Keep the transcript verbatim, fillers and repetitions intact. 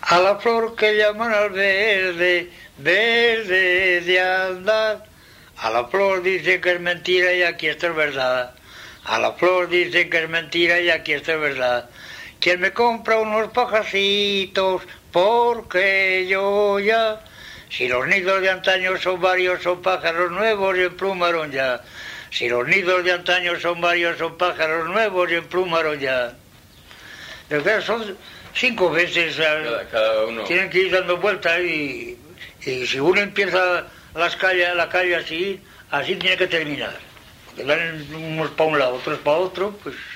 A la flor que llaman al verde, verde de andar. A la flor dicen que es mentira y aquí esto es verdad. A la flor dicen que es mentira y aquí esto es verdad. ¿Quién me compra unos pajacitos? Porque yo ya... Si los nidos de antaño son varios, son pájaros nuevos y emplumaron ya. Si los nidos de antaño son varios, son pájaros nuevos y emplumaron ya. Pero claro, son cinco veces, cada, cada uno. Tienen que ir dando vueltas y, y si uno empieza las calles, la calle así, así tiene que terminar. Porque dan unos para un lado, otros para otro, pues...